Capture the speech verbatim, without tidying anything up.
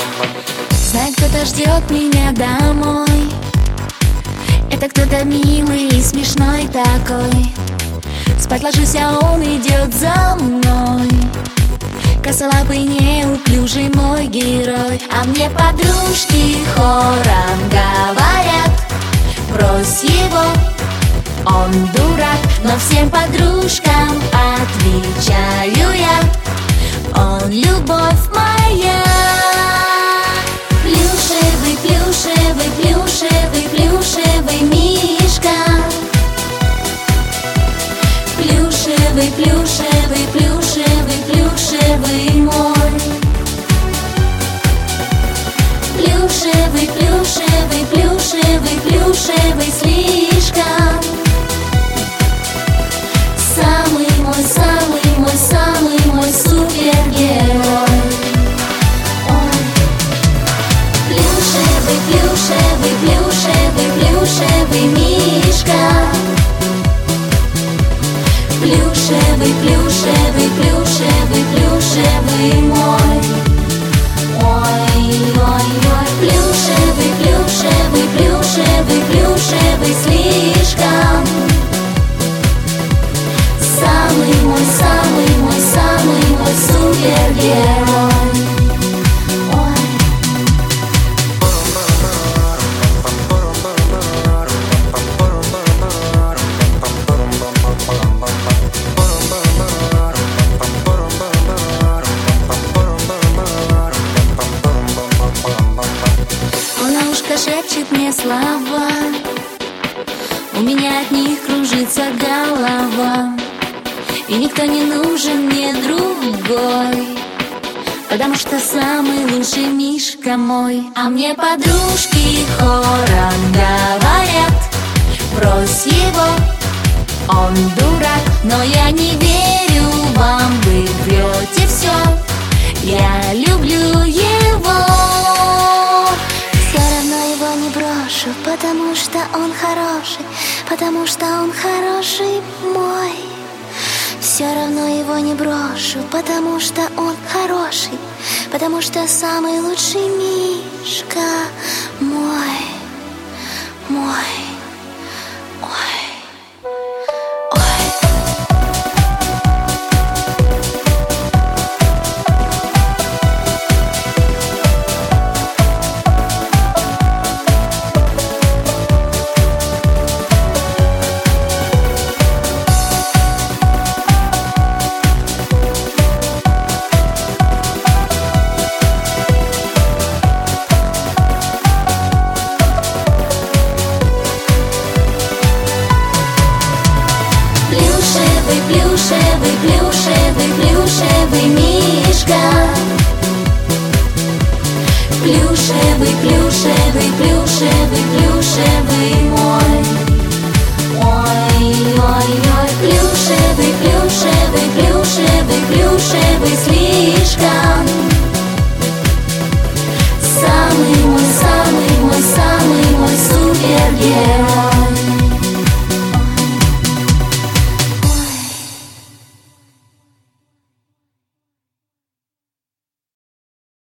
Знает, кто-то ждет меня домой. Это кто-то милый и смешной такой. Спать ложусь, а он идет за мной. Косолапый, неуклюжий мой герой. А мне подружки хором говорят: брось его, он дурак. Но всем подружкам отвечаю я: он любовь моя. Плюшевый, плюшевый, плюшевый, плюшевый мишка. Плюшевый, плюшевый, плюшевый, плюшевый мой. Плюшевый, плюшевый, плюшевый, плюшевый слишком. Самый мой, самый мой, самый мой супергерой. Ой. Плюшевый, плюшевый, плюшевый, плюшевый мишка. Плюшевый, плюшевый, плюшевый, плюшевый мой. Ой, ой, ой. Плюшевый, плюшевый, плюшевый, плюшевый слишком. Самый мой, самый мой, самый мой супергерой. Ой. Он на ушко шепчет мне слова, у меня от них кружится голова. И никто не нужен мне другой, потому что самый лучший мишка мой. А мне подружки хором говорят: брось его, он дурак. Но я не верю вам, вы врете все. Я люблю его. Все равно его не брошу, потому что он хороший, потому что он хороший мой. Все равно его не брошу, потому что он хороший, потому что самый лучший мишка мой, мой, ой. Плюшевый, плюшевый, плюшевый мишка. Плюшевый, плюшевый, плюшевый, плюшевый мой. Ой, ой, ой. Плюшевый, плюшевый, плюшевый, плюшевый слишком. Самый мой, самый мой, самый мой супергерой.